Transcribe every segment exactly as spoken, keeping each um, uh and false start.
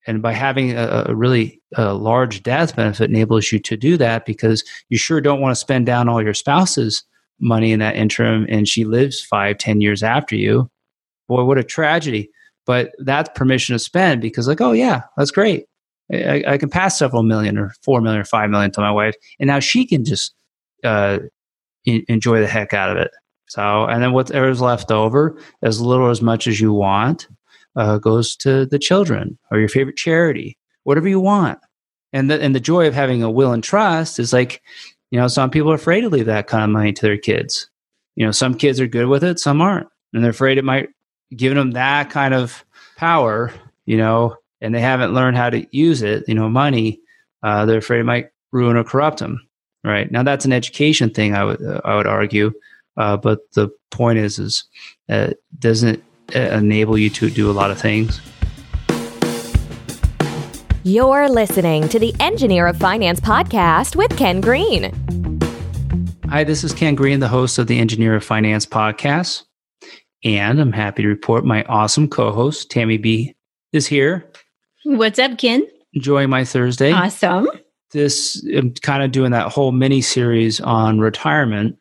And by having a, a really a large death benefit enables you to do that, because you sure don't want to spend down all your spouse's money in that interim and she lives five, ten years after you. Boy, what a tragedy. But that's permission to spend, because like, oh yeah, that's great. I, I can pass several million or four million or five million to my wife, and now she can just uh, in, enjoy the heck out of it. So, and then whatever's left over, as little or as much as you want, uh, goes to the children or your favorite charity, whatever you want. And the, and the joy of having a will and trust is like, you know, some people are afraid to leave that kind of money to their kids. You know, some kids are good with it, some aren't. And they're afraid it might give them that kind of power, you know, and they haven't learned how to use it, you know, money, uh, they're afraid it might ruin or corrupt them. Right. Now that's an education thing, I would, uh, I would argue. Uh, but the point is, is uh, doesn't uh, enable you to do a lot of things. You're listening to the Engineer of Finance podcast with Ken Green. Hi, this is Ken Green, the host of the Engineer of Finance podcast. And I'm happy to report my awesome co-host, Tammy B, is here. What's up, Ken? Enjoying my Thursday. Awesome. This, I'm kind of doing that whole mini series on retirement.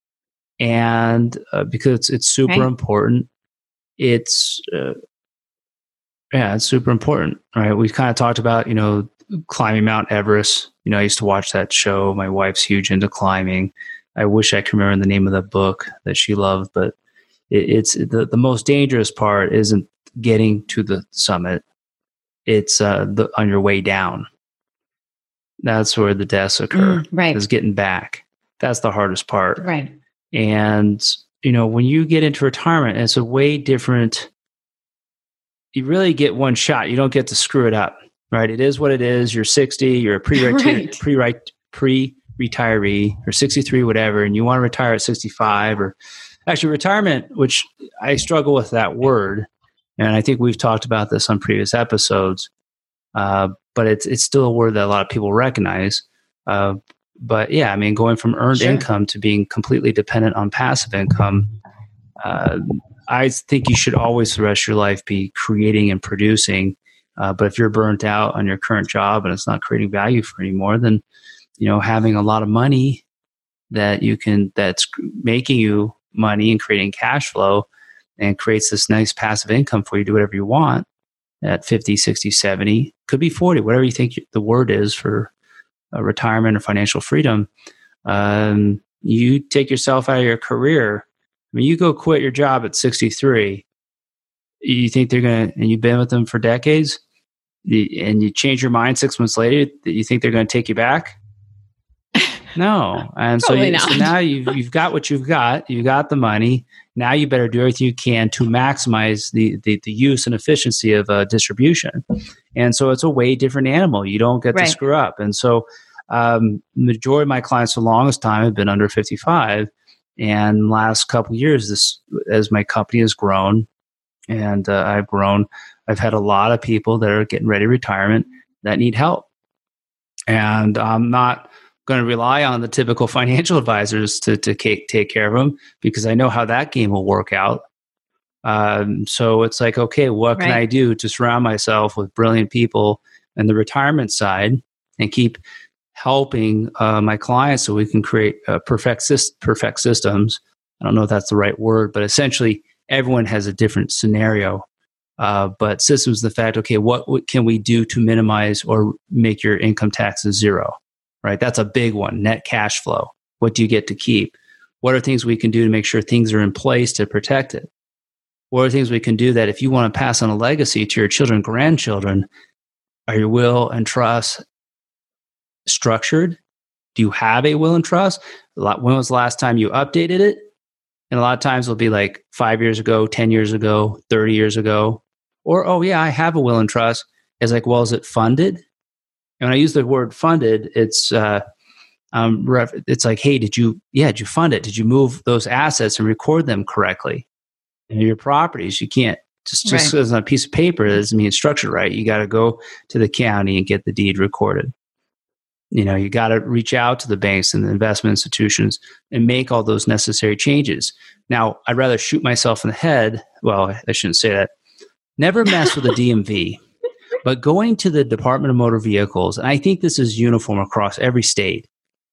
And uh, because it's, it's super right. important, it's, uh, yeah, it's super important, right? We've kind of talked about, you know, climbing Mount Everest. You know, I used to watch that show. My wife's huge into climbing. I wish I could remember the name of the book that she loved, but it, it's the, the most dangerous part isn't getting to the summit. It's uh, the, on your way down. That's where the deaths occur. Mm, right. Is getting back. That's the hardest part. Right. And, you know, when you get into retirement, it's a way different, you really get one shot. You don't get to screw it up, right? It is what it is. You're sixty, you're a pre-reti- pre pre-retiree, or sixty-three, whatever, and you want to retire at sixty-five, or actually retirement, which I struggle with that word. And I think we've talked about this on previous episodes, uh, but it's it's still a word that a lot of people recognize. Uh, but yeah, I mean, going from earned sure. income to being completely dependent on passive income, uh, I think you should always, for the rest of your life, be creating and producing. Uh, but if you're burnt out on your current job and it's not creating value for anymore, then you know, having a lot of money that you can that's making you money and creating cash flow and creates this nice passive income for you to do whatever you want at fifty, sixty, seventy, could be forty, whatever you think the word is for uh, retirement or financial freedom. Um, you take yourself out of your career. I mean, you go quit your job at sixty-three. You think they're going to, and you've been with them for decades, and you change your mind six months later, that you think they're going to take you back? No. And so, you, so now you've, you've got what you've got. You've got the money. Now you better do everything you can to maximize the, the, the use and efficiency of uh, distribution. And so it's a way different animal. You don't get right. to screw up. And so um, the majority of my clients for the longest time have been under fifty-five. And last couple of years, this as my company has grown and uh, I've grown, I've had a lot of people that are getting ready to retirement that need help. And I'm not going to rely on the typical financial advisors to, to take, take care of them, because I know how that game will work out. Um, so it's like, okay, what can right. I do to surround myself with brilliant people in the retirement side and keep helping uh, my clients so we can create uh, perfect, perfect systems. I don't know if that's the right word, but essentially everyone has a different scenario. Uh, but systems, the fact, okay, what, what can we do to minimize or make your income taxes zero? Right? That's a big one. Net cash flow. What do you get to keep? What are things we can do to make sure things are in place to protect it? What are things we can do that if you want to pass on a legacy to your children, grandchildren, are your will and trust structured? Do you have a will and trust? When was the last time you updated it? And a lot of times it'll be like five years ago, ten years ago, thirty years ago. Or, oh yeah, I have a will and trust. It's like, well, is it funded? And when I use the word funded, it's uh, um, ref- it's like, hey, did you, yeah, did you fund it? Did you move those assets and record them correctly? And your properties, you can't, just just right. as on a piece of paper, that doesn't mean it's structured right. You got to go to the county and get the deed recorded. You know, you got to reach out to the banks and the investment institutions and make all those necessary changes. Now, I'd rather shoot myself in the head. Well, I shouldn't say that. Never mess with the D M V. But going to the Department of Motor Vehicles, and I think this is uniform across every state,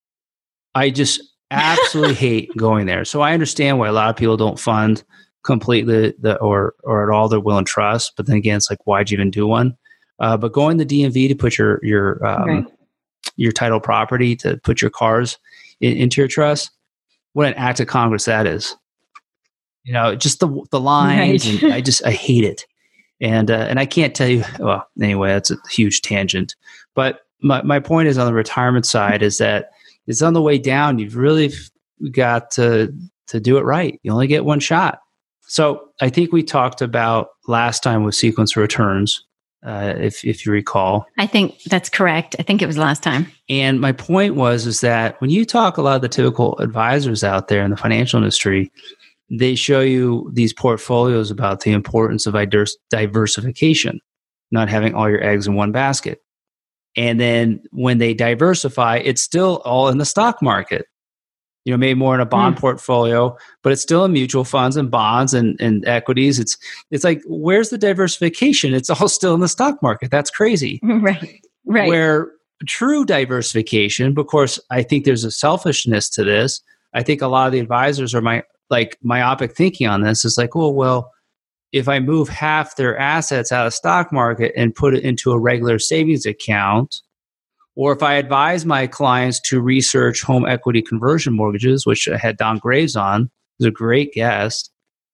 I just absolutely hate going there. So I understand why a lot of people don't fund completely the, or or at all their will and trust. But then again, it's like, why'd you even do one? Uh, but going to D M V to put your your um, right. your title property, to put your cars in, into your trust, what an act of Congress that is. You know, just the the lines, right. and I just I hate it. And uh, and I can't tell you. Well, anyway, that's a huge tangent. But my my point is on the retirement side is that it's on the way down. You've really got to to do it right. You only get one shot. So I think we talked about last time with sequence returns, uh, if if you recall. I think that's correct. I think it was last time. And my point was is that when you talk a lot of the typical advisors out there in the financial industry, they show you these portfolios about the importance of diversification, not having all your eggs in one basket. And then when they diversify, it's still all in the stock market. You know, maybe more in a bond mm. portfolio, but it's still in mutual funds and bonds and, and equities. It's it's like, where's the diversification? It's all still in the stock market. That's crazy. Right, right. Where true diversification, but of course, I think there's a selfishness to this. I think a lot of the advisors are my like myopic thinking on this is like, oh, well, if I move half their assets out of stock market and put it into a regular savings account, or if I advise my clients to research home equity conversion mortgages, which I had Don Graves on, who's a great guest,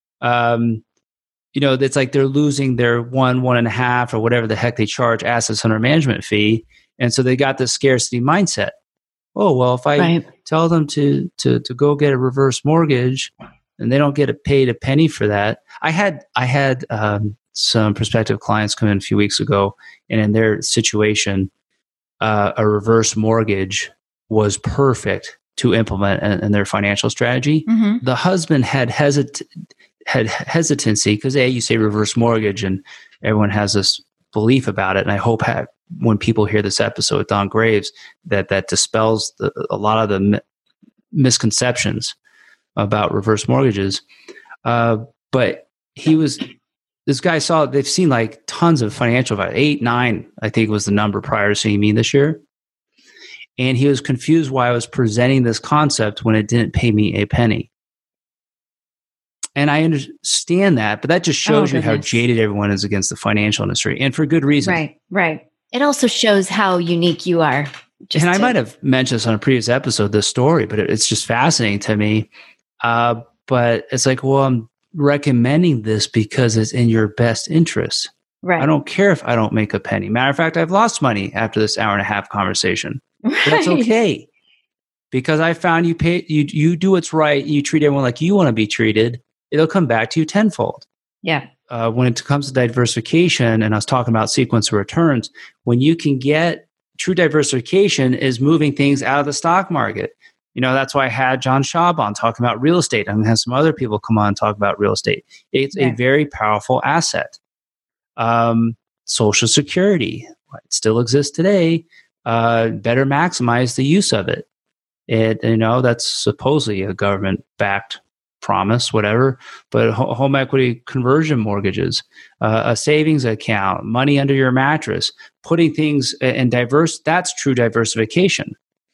um, you know, it's like they're losing their one, one and a half, or whatever the heck they charge assets under management fee. And so they got this scarcity mindset. Oh, well, if I right. tell them to, to, to go get a reverse mortgage and they don't get a paid a penny for that. I had, I had um, some prospective clients come in a few weeks ago, and in their situation, Uh, a reverse mortgage was perfect to implement in, in their financial strategy. Mm-hmm. The husband had hesit- had hesitancy because, A, you say reverse mortgage and everyone has this belief about it. And I hope ha- when people hear this episode with Don Graves, that that dispels the, a lot of the mi- misconceptions about reverse mortgages. Uh, but he was... This guy saw, they've seen like tons of financial advice, eight, nine, I think was the number prior to seeing me this year. And he was confused why I was presenting this concept when it didn't pay me a penny. And I understand that, but that just shows oh, you how jaded everyone is against the financial industry, and for good reason. Right, right. It also shows how unique you are. Just and I to- might have mentioned this on a previous episode, this story, but it, it's just fascinating to me. Uh, but it's like, well, I'm recommending this because it's in your best interest. Right. I don't care if I don't make a penny. Matter of fact, I've lost money after this hour and a half conversation. Right. But that's okay, because I found you pay you you do what's right. You treat everyone like you want to be treated. It'll come back to you tenfold. Yeah. Uh, when it comes to diversification, and I was talking about sequence of returns, when you can get true diversification is moving things out of the stock market. You know, that's why I had John Schaub on talking about real estate. I'm going to have some other people come on and talk about real estate. It's yeah. a very powerful asset. Um, Social Security, it still exists today. Uh, better maximize the use of it. It, you know, that's supposedly a government-backed promise, whatever. But ho- home equity conversion mortgages, uh, a savings account, money under your mattress, putting things in diverse, that's true diversification.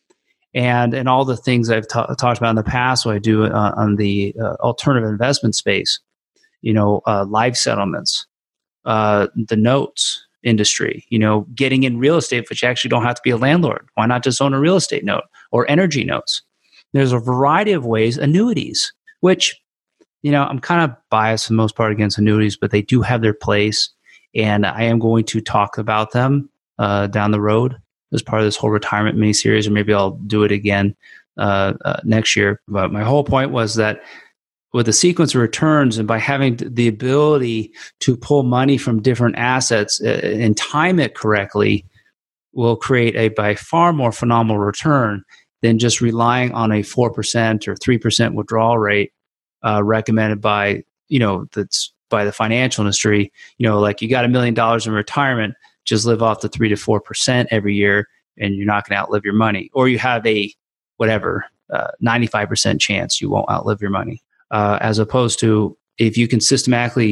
And and all the things I've ta- talked about in the past, what I do uh, on the uh, alternative investment space, you know, uh, life settlements, uh, the notes industry, you know, getting in real estate, but you actually don't have to be a landlord. Why not just own a real estate note or energy notes? There's a variety of ways, annuities, which, you know, I'm kind of biased for the most part against annuities, but they do have their place. And I am going to talk about them uh, down the road as part of this whole retirement mini series, or maybe I'll do it again uh, uh, next year. But my whole point was that with the sequence of returns, and by having the ability to pull money from different assets uh, and time it correctly, will create a by far more phenomenal return than just relying on a four percent or three percent withdrawal rate uh, recommended by, you know, that's by the financial industry. You know, like you got a million dollars in retirement, just live off the three to four percent every year, and you're not going to outlive your money. Or you have a whatever uh, ninety-five percent chance you won't outlive your money. Uh, as opposed to if you can systematically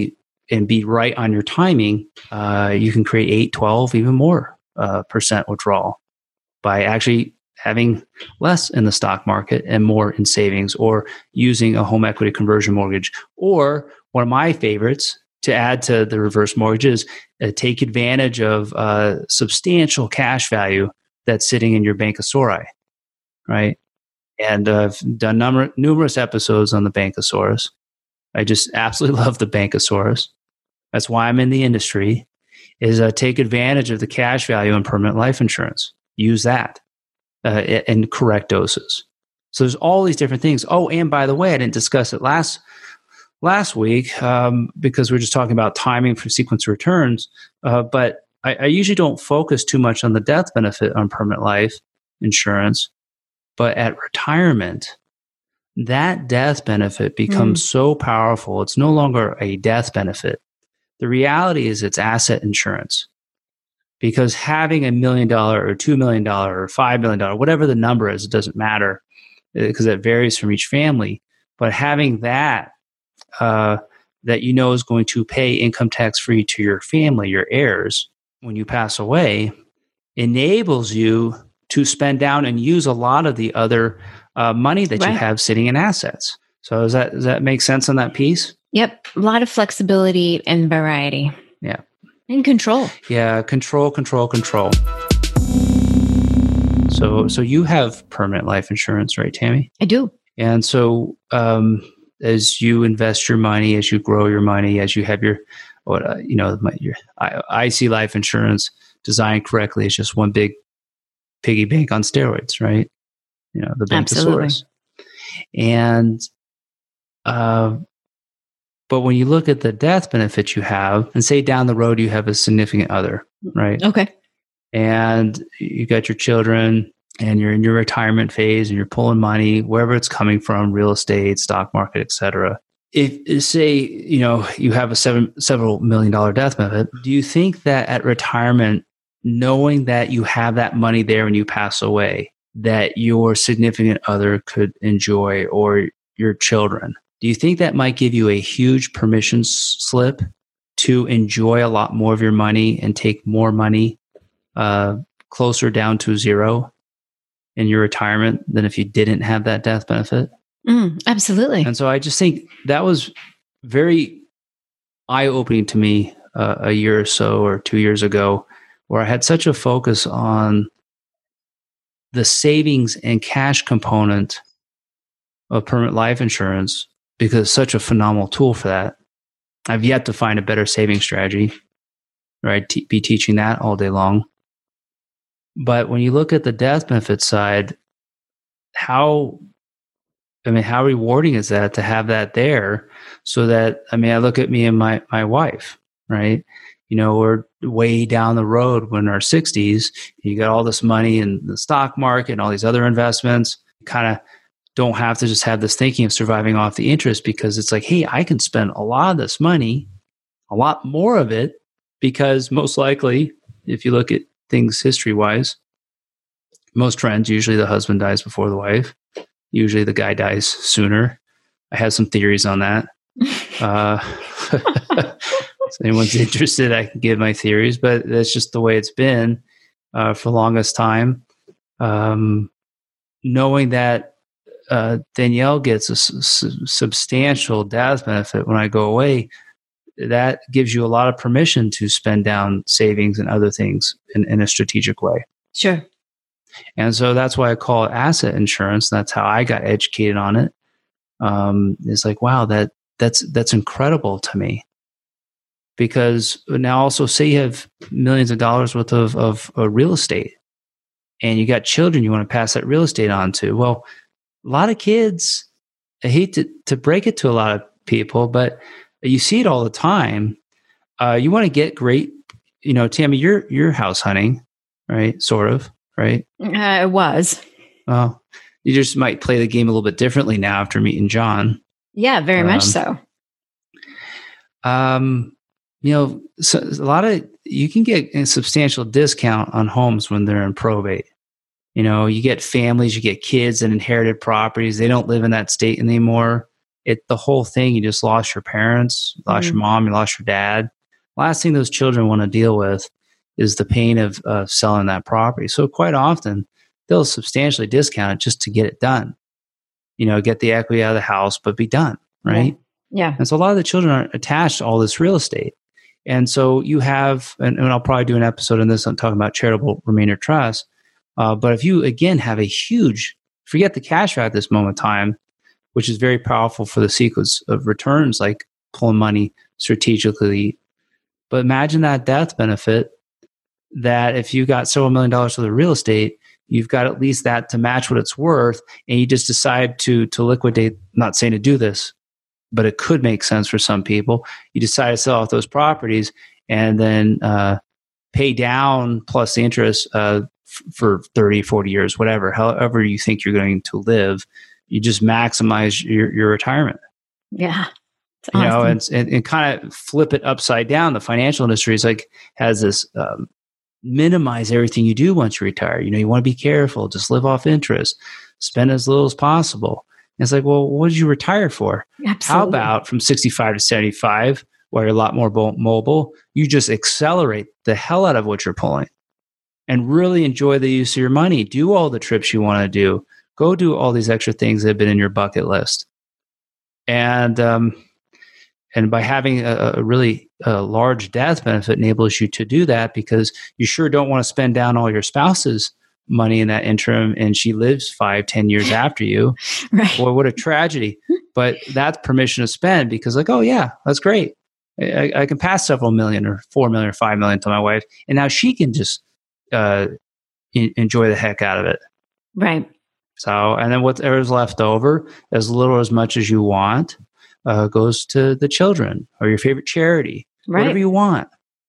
and be right on your timing, uh, you can create eight, twelve, even more uh, percent withdrawal by actually having less in the stock market and more in savings, or using a home equity conversion mortgage. Or one of my favorites to add to the reverse mortgages, uh, take advantage of uh, substantial cash value that's sitting in your Bankosaurus, right? And uh, I've done number, numerous episodes on the Bankosaurus. I just absolutely love the Bankosaurus. That's why I'm in the industry, is uh, take advantage of the cash value in permanent life insurance. Use that uh, in correct doses. So there's all these different things. Oh, and by the way, I didn't discuss it last last week um, because we we're just talking about timing for sequence returns. Uh, but I, I usually don't focus too much on the death benefit on permanent life insurance. But at retirement, that death benefit becomes mm. so powerful. It's no longer a death benefit. The reality is it's asset insurance. Because having a million dollar or two million dollar or five million dollar, whatever the number is, it doesn't matter because it varies from each family. But having that, uh, that you know is going to pay income tax free to your family, your heirs, when you pass away, enables you to spend down and use a lot of the other uh, money that right. you have sitting in assets. So does that, does that make sense on that piece? Yep. A lot of flexibility and variety. Yeah. And control. Yeah. Control, control, control. So, so you have permanent life insurance, right, Tammy? I do. And so um, as you invest your money, as you grow your money, as you have your, what, uh, you know, my, your, I, I see life insurance designed correctly as just one big piggy bank on steroids, right? You know, the Bankosaurus. And, uh, but when you look at the death benefits you have, and say down the road you have a significant other, right? Okay. And you got your children, and you're in your retirement phase, and you're pulling money wherever it's coming from, real estate, stock market, et cetera. If say you know you have a seven several million dollar death benefit, do you think that at retirement, knowing that you have that money there when you pass away, that your significant other could enjoy, or your children, do you think that might give you a huge permission slip to enjoy a lot more of your money and take more money uh, closer down to zero in your retirement than if you didn't have that death benefit? Mm, absolutely. And so I just think that was very eye-opening to me uh, a year or so or two years ago, where I had such a focus on the savings and cash component of permanent life insurance, because it's such a phenomenal tool for that. I've yet to find a better saving strategy, right? T- be teaching that all day long. But when you look at the death benefit side, how, I mean, how rewarding is that to have that there? So that, I mean, I look at me and my, my wife, right? You know, we're way down the road when our sixties, you got all this money in the stock market and all these other investments, kind of don't have to just have this thinking of surviving off the interest, because it's like, hey, I can spend a lot of this money, a lot more of it, because most likely, if you look at things history-wise, most trends, usually the husband dies before the wife. Usually the guy dies sooner. I have some theories on that. uh, if anyone's interested, I can give my theories, but that's just the way it's been uh, for the longest time. Um, knowing that uh, Danielle gets a s- substantial death benefit when I go away, that gives you a lot of permission to spend down savings and other things in, in a strategic way. Sure. And so that's why I call it asset insurance. That's how I got educated on it. Um, it's like, wow, that that's that's incredible to me. Because now also say you have millions of dollars worth of, of, of real estate, and you got children you want to pass that real estate on to. Well, a lot of kids, I hate to, to break it to a lot of people, but you see it all the time. Uh, you want to get great, you know, Tammy, you're, you're house hunting, right? Sort of, right? Uh, I was. Well, you just might play the game a little bit differently now after meeting John. Yeah, very um, much so. Um, you know, so a lot of, you can get a substantial discount on homes when they're in probate. You know, you get families, you get kids and inherited properties. They don't live in that state anymore. it the whole thing, you just lost your parents, you lost mm-hmm. your mom, you lost your dad. Last thing those children want to deal with is the pain of uh, selling that property. So quite often, they'll substantially discount it just to get it done. You know, get the equity out of the house, but be done, right? Yeah. yeah. And so a lot of the children are attached to all this real estate. And so you have, and, and I'll probably do an episode on this, I'm talking about charitable remainder trust. Uh, but if you, again, have a huge, forget the cash out at this moment in time, which is very powerful for the sequence of returns, like pulling money strategically. But imagine that death benefit that if you got several million dollars for the real estate, you've got at least that to match what it's worth. And you just decide to, to liquidate, not saying to do this, but it could make sense for some people. You decide to sell off those properties and then uh, pay down plus the interest uh, f- for thirty, forty years, whatever, however you think you're going to live. You just maximize your, your retirement. Yeah. You awesome. know, and, and, and kind of flip it upside down. The financial industry is like, has this um, minimize everything you do once you retire. You know, you want to be careful, just live off interest, spend as little as possible. And it's like, well, what did you retire for? Absolutely. How about from sixty-five to seventy-five, where you're a lot more bo- mobile, you just accelerate the hell out of what you're pulling and really enjoy the use of your money. Do all the trips you want to do. Go do all these extra things that have been in your bucket list. And, um, And by having a, a really a large death benefit enables you to do that, because you sure don't want to spend down all your spouse's money in that interim and she lives five, ten years after you. Right. Boy, what a tragedy. But that's permission to spend, because like, oh yeah, that's great. I, I can pass several million or four million or five million to my wife. And now she can just uh, in, enjoy the heck out of it. Right. So, and then whatever's left over, as little or as much as you want, Uh, goes to the children or your favorite charity, right. whatever you want.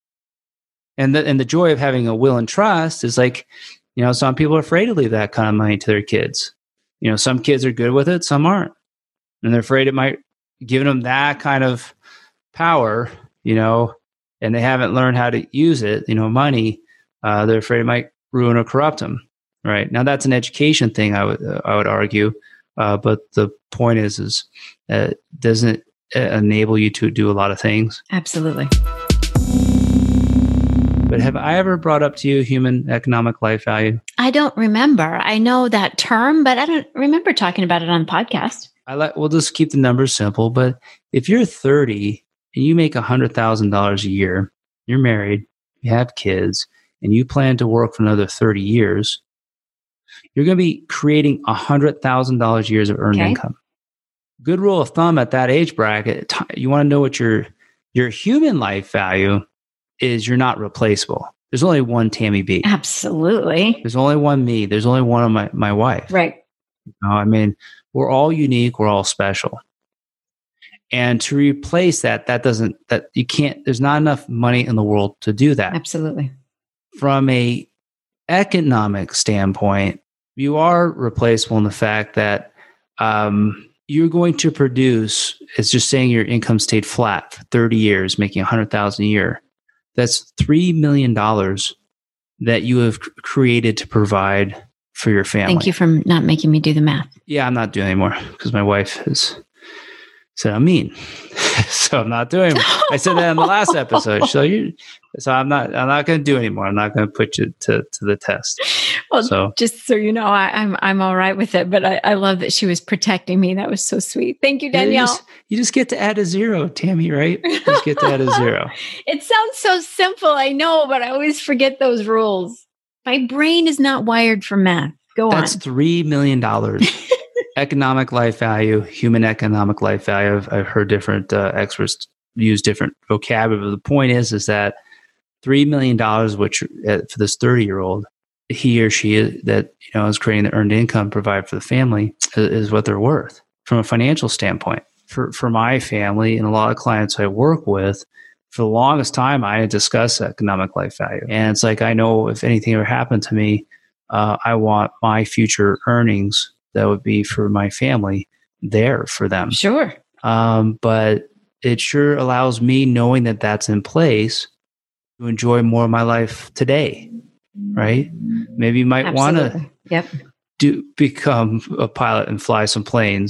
And the, and the joy of having a will and trust is like, you know, some people are afraid to leave that kind of money to their kids. You know, some kids are good with it, some aren't. And they're afraid it might give them that kind of power, you know, and they haven't learned how to use it, you know, money. Uh, they're afraid it might ruin or corrupt them. Right. Now that's an education thing, I would, uh, I would argue. Uh, but the point is, is uh, doesn't it enable you to do a lot of things? Absolutely. But have I ever brought up to you human economic life value? I don't remember. I know that term, but I don't remember talking about it on the podcast. I like. We'll just keep the numbers simple. But if you're thirty and you make one hundred thousand dollars a year, you're married, you have kids, and you plan to work for another thirty years, you're going to be creating one hundred thousand dollars years of earned okay. income. Good rule of thumb at that age bracket, you want to know what your your human life value is. You're not replaceable. There's only one Tammy B. Absolutely. There's only one me. There's only one of my, my wife. Right. You know, I mean, we're all unique. We're all special. And to replace that, that doesn't, that you can't, there's not enough money in the world to do that. Absolutely. From a economic standpoint, you are replaceable in the fact that um, you're going to produce, it's just saying your income stayed flat for thirty years, making one hundred thousand dollars a year. That's three million dollars that you have created to provide for your family. Thank you for not making me do the math. Yeah, I'm not doing it anymore because my wife has said I'm mean. So I'm not doing it. I said that in the last episode. So you, so I'm not, I'm not going to do it anymore. I'm not going to put you to, to the test. Well, so just so you know, I, I'm, I'm all right with it, but I, I love that she was protecting me. That was so sweet. Thank you, Danielle. You just, you just get to add a zero, Tammy, right? You just get to add a zero. It sounds so simple. I know, but I always forget those rules. My brain is not wired for math. Go That's on. That's three million dollars. Economic life value, human economic life value. I've, I've heard different uh, experts use different vocabulary. But the point is, is that three million dollars, which uh, for this thirty-year-old, he or she that you know is creating the earned income, provide for the family, is, is what they're worth from a financial standpoint. For for my family and a lot of clients I work with, for the longest time, I didn't discuss economic life value, and it's like I know if anything ever happened to me, uh, I want my future earnings that would be for my family there for them. Sure. Um, but it sure allows me, knowing that that's in place, to enjoy more of my life today, right? Maybe you might want to yep. do become a pilot and fly some planes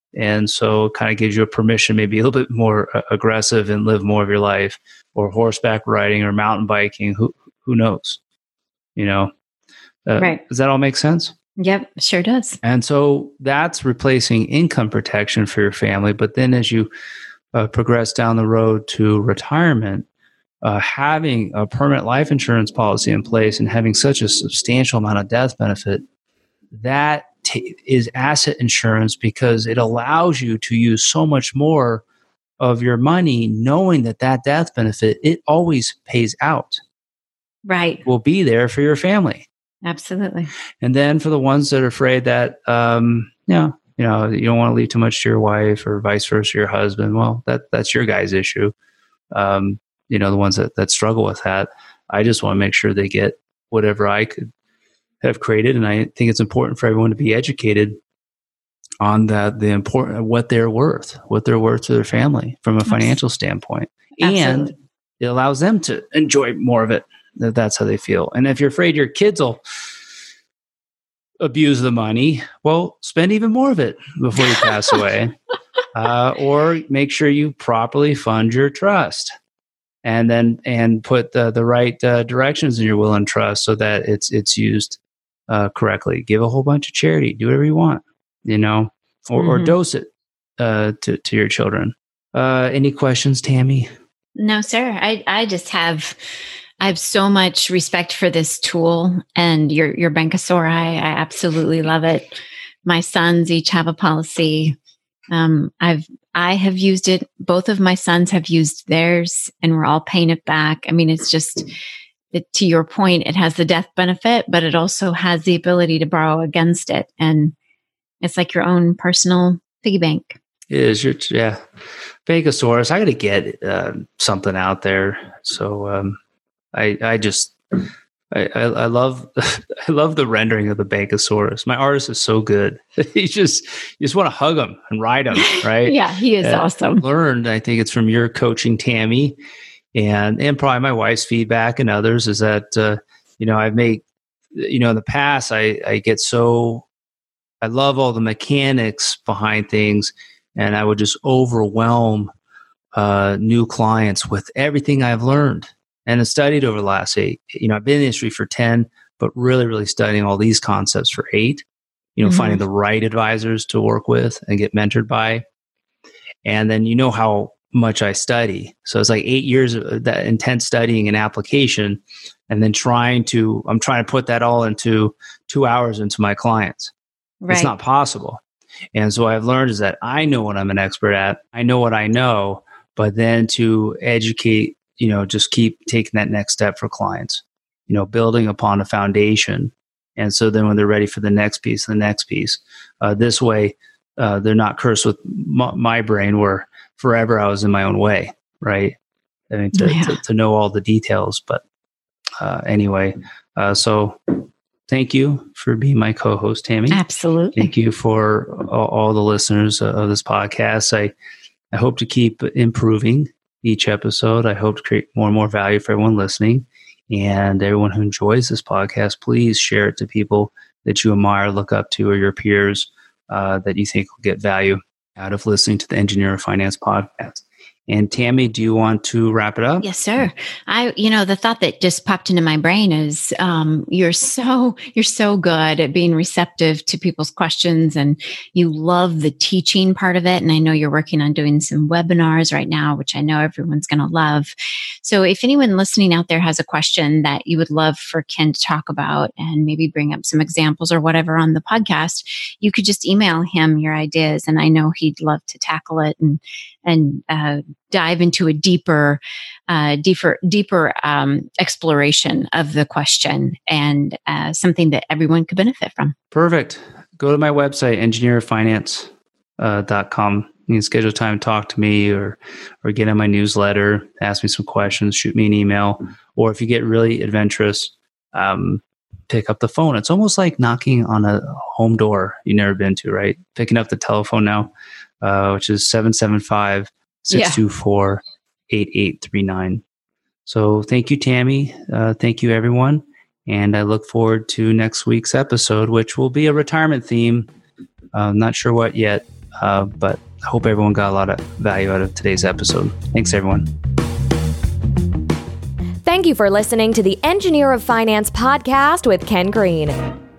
And so it kind of gives you a permission, maybe a little bit more uh, aggressive and live more of your life, or horseback riding or mountain biking. Who, who knows? You know, uh, right. Does that all make sense? Yep, sure does. And so that's replacing income protection for your family. But then as you uh, progress down the road to retirement, uh, having a permanent life insurance policy in place and having such a substantial amount of death benefit, that t- is asset insurance, because it allows you to use so much more of your money knowing that that death benefit, it always pays out. Right. Will be there for your family. Absolutely. And then for the ones that are afraid that, um, you know, you know, you don't want to leave too much to your wife or vice versa, your husband, well, that that's your guy's issue. Um, you know, the ones that, that struggle with that, I just want to make sure they get whatever I could have created. And I think it's important for everyone to be educated on the, the important, what they're worth, what they're worth to their family from a financial standpoint. Absolutely. And it allows them to enjoy more of it. That that's how they feel. And if you're afraid your kids will abuse the money, well, spend even more of it before you pass away. Uh, or make sure you properly fund your trust, and then and put the, the right uh, directions in your will and trust so that it's it's used uh, correctly. Give a whole bunch of charity. Do whatever you want, you know, or, mm-hmm. or dose it uh, to to your children. Uh, any questions, Tammy? No, sir. I I just have. I have so much respect for this tool and your, your Bankasaur. I, I absolutely love it. My sons each have a policy. Um, I've, I have used it. Both of my sons have used theirs, and we're all paying it back. I mean, it's just, it, to your point, it has the death benefit, but it also has the ability to borrow against it. And it's like your own personal piggy bank. It is your, yeah. Bankasaurus. I got to get uh, something out there. So, um, I, I just I, I, I love I love the rendering of the Bankasaurus. My artist is so good. He just you just want to hug him and ride him, right? Yeah, he is uh, awesome. Learned, I think it's from your coaching, Tammy, and and probably my wife's feedback and others is that uh, you know I've made you know in the past I I get so I love all the mechanics behind things, and I would just overwhelm uh, new clients with everything I've learned and have studied over the last eight. You know, I've been in the industry for ten, but really, really studying all these concepts for eight. You know, mm-hmm. finding the right advisors to work with and get mentored by. And then you know how much I study. So it's like eight years of that intense studying and application, and then trying to, I'm trying to put that all into two hours into my clients. Right. It's not possible. And so what I've learned is that I know what I'm an expert at. I know what I know, but then to educate, you know, just keep taking that next step for clients, you know, building upon a foundation. And so then when they're ready for the next piece, the next piece, uh, this way, uh, they're not cursed with m- my brain where forever I was in my own way, right? I mean, to, yeah. to, to know all the details. But uh, anyway, uh, so thank you for being my co-host, Tammy. Absolutely. Thank you for all, all the listeners of this podcast. I, I hope to keep improving each episode. I hope to create more and more value for everyone listening. And everyone who enjoys this podcast, please share it to people that you admire, look up to, or your peers uh, that you think will get value out of listening to the Engineer of Finance podcast. And Tammy, do you want to wrap it up? Yes, sir. I, you know, the thought that just popped into my brain is um, you're so, you're so good at being receptive to people's questions, and you love the teaching part of it. And I know you're working on doing some webinars right now, which I know everyone's going to love. So if anyone listening out there has a question that you would love for Ken to talk about and maybe bring up some examples or whatever on the podcast, you could just email him your ideas. And I know he'd love to tackle it and, and, uh, dive into a deeper, uh, deeper, deeper um, exploration of the question, and uh, something that everyone could benefit from. Perfect. Go to my website, engineer of finance dot com. You can schedule time to talk to me, or or get on my newsletter, ask me some questions, shoot me an email, or if you get really adventurous, um, pick up the phone. It's almost like knocking on a home door you've never been to, right? Picking up the telephone now, uh, which is seven seven five, six two four, eight eight three nine. So thank you, Tammy. Uh, thank you, everyone. And I look forward to next week's episode, which will be a retirement theme. I'm not sure what yet, Uh, but I hope everyone got a lot of value out of today's episode. Thanks, everyone. Thank you for listening to the Engineer of Finance podcast with Ken Green.